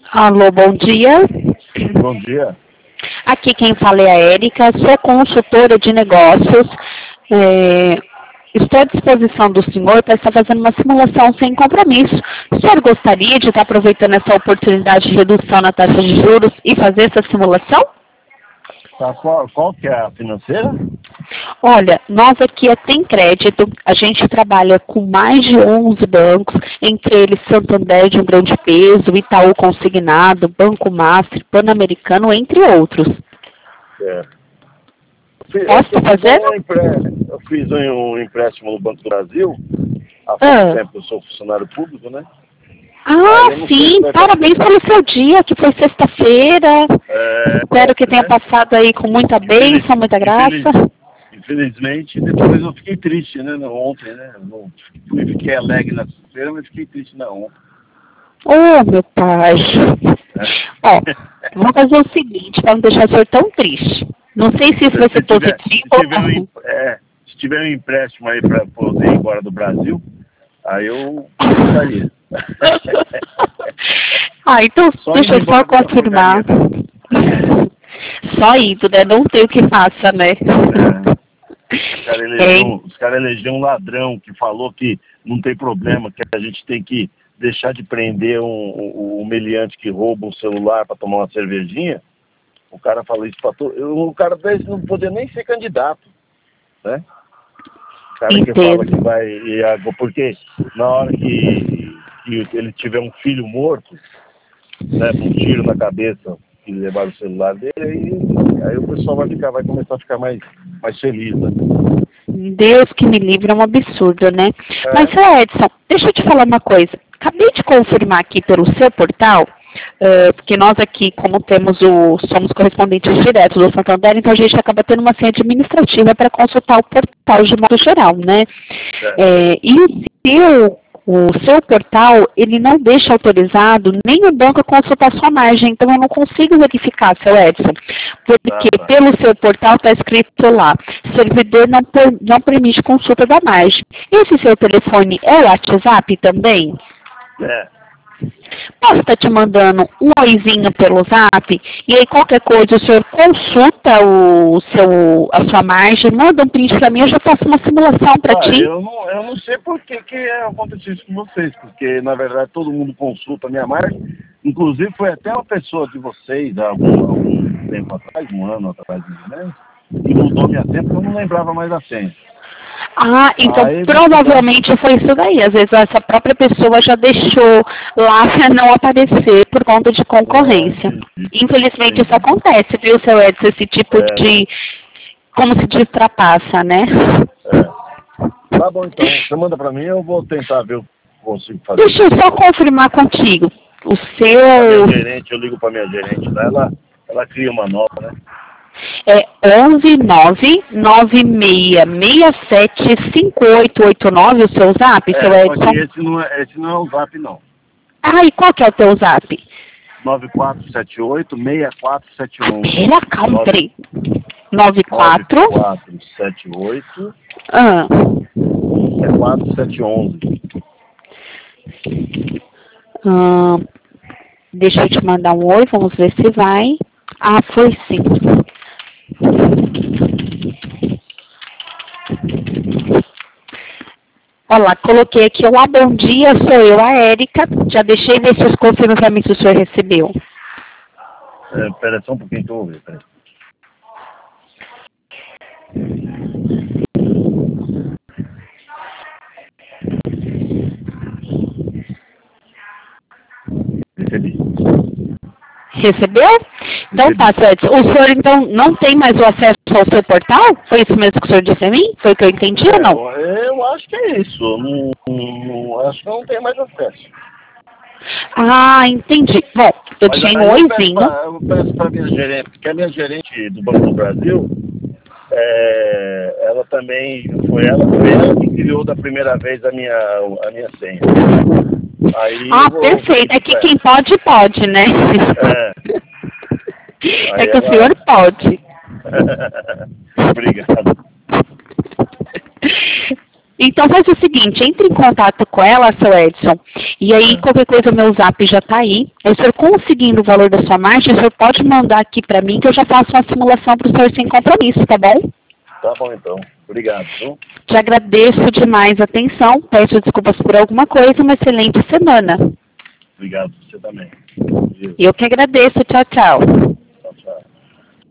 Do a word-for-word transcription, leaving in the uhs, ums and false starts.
Alô, bom dia. Bom dia. Aqui quem fala é a Érica, sou consultora de negócios. É, estou à disposição do senhor para estar fazendo uma simulação sem compromisso. O senhor gostaria de estar aproveitando essa oportunidade de redução na taxa de juros e fazer essa simulação? Tá, qual, qual que é a financeira? Olha, nós aqui é Tem Crédito, a gente trabalha com mais de onze bancos, entre eles Santander de um grande peso, Itaú Consignado, Banco Master, Pan-Americano, entre outros. É. Eu, Posso eu, fazer? Um empre... eu fiz um empréstimo no Banco do Brasil, há pouco Ah. tempo eu sou funcionário público, né? Ah, Aí eu sim, parabéns pelo seu dia, que foi sexta-feira. É, Espero que tenha né? passado aí com muita bênção, muita graça. Infeliz... Infelizmente, depois eu fiquei triste, né? Ontem, né? Não fui, fiquei alegre na sexta-feira, mas fiquei triste na ontem. Ô, meu pai. É. Ó, vamos fazer o seguinte, para não deixar o senhor tão triste. Não sei se isso vai ser Se tiver, positivo se ou tiver, um, não. é, se tiver um empréstimo aí para poder ir embora do Brasil, aí eu gostaria. Ah, então Só deixa indo eu só embora dessa confirmar. porcaria mesmo. Só isso, né? Não tem o que faça, né? É. Os caras É, elegeram, os cara elegeram um ladrão que falou que não tem problema, que a gente tem que deixar de prender um, um, um meliante que rouba um celular para tomar uma cervejinha. O cara falou isso para todo. O cara desse não podia nem ser candidato, né? O cara que fala que entendo. vai. Porque na hora que, que ele tiver um filho morto, né, um tiro na cabeça e levar o celular dele, aí, aí o pessoal vai ficar, vai começar a ficar mais, mais feliz, né? Deus que me livre, é um absurdo, né? É. Mas, seu Edson, deixa eu te falar uma coisa. Acabei de confirmar aqui pelo seu portal, uh, porque nós aqui, como temos o, somos correspondentes diretos do Santander, então a gente acaba tendo uma senha administrativa para consultar o portal de modo geral, né? É. É, e o seu, o seu portal, ele não deixa autorizado nem o banco a consultar sua margem, então eu não consigo verificar, seu Edson, porque Ah, tá. pelo seu portal está escrito lá, servidor não, per, não permite consulta da margem. Esse seu telefone é o WhatsApp também? É. Posso estar te mandando um oizinho pelo zap, e aí qualquer coisa o senhor consulta o seu, a sua margem, manda um print para mim, eu já faço uma simulação para Ah, ti. eu não, eu não sei por que, que aconteceu isso com vocês, porque na verdade todo mundo consulta a minha margem, inclusive foi até uma pessoa de vocês há algum, algum tempo atrás, um ano atrás, né, que mudou minha senha, porque eu não lembrava mais a senha. Ah, então Aí, provavelmente foi isso daí. Às vezes essa própria pessoa já deixou lá para não aparecer por conta de concorrência. É, Infelizmente isso entendi. acontece, viu, seu Edson? Esse tipo É, de... como se diz, ultrapassa, né? é. Tá bom então, você manda pra mim, eu vou tentar ver o que eu consigo fazer. Deixa eu só confirmar contigo. O A minha seu gerente, eu ligo pra minha gerente, né? ela, ela cria uma nova, né? é onze nove nove seis seis sete cinco oito oito nove, o seu zap, seu É, só que Edson? esse não é, esse não é o zap não. Ah, e qual que é o teu zap? nove quatro sete oito, seis quatro sete um. Pera, calma, peraí. nove quatro nove quatro sete oito, Ah. seis quatro sete um. Ah, deixa eu te mandar um oi, vamos ver se vai. Ah, foi sim. Olha lá, coloquei aqui, olá, bom dia, sou eu, a Érica. Já deixei ver se os confirmam para mim se o senhor recebeu. É, pera só um pouquinho que eu vou ver, pera. Recebi. Recebeu? Então tá, certo. O senhor então não tem mais o acesso ao seu portal? Foi isso mesmo que o senhor disse a mim? Foi o que eu entendi É, ou não? eu acho que é isso. Eu não, não, acho que eu não tenho mais acesso. Ah, entendi. Bom, eu Mas tinha aí um eu peço oizinho. pra, eu peço pra minha gerente, porque a minha gerente do Banco do Brasil, é, ela também, foi ela, foi ela que criou da primeira vez a minha, a minha senha. Aí Ah, eu vou perfeito. É que é, quem pode, pode, né? é, É aí que o senhor ela... pode. Obrigado. Então faz o seguinte, entre em contato com ela, seu Edson, e aí qualquer coisa o meu zap já está aí. Aí o senhor conseguindo o valor da sua margem, o senhor pode mandar aqui para mim que eu já faço uma simulação para o senhor sem compromisso, tá bom? Tá bom então, obrigado. Viu? Te agradeço demais a atenção, peço desculpas por alguma coisa, uma excelente semana. Obrigado, você também. Eu que agradeço, tchau, tchau.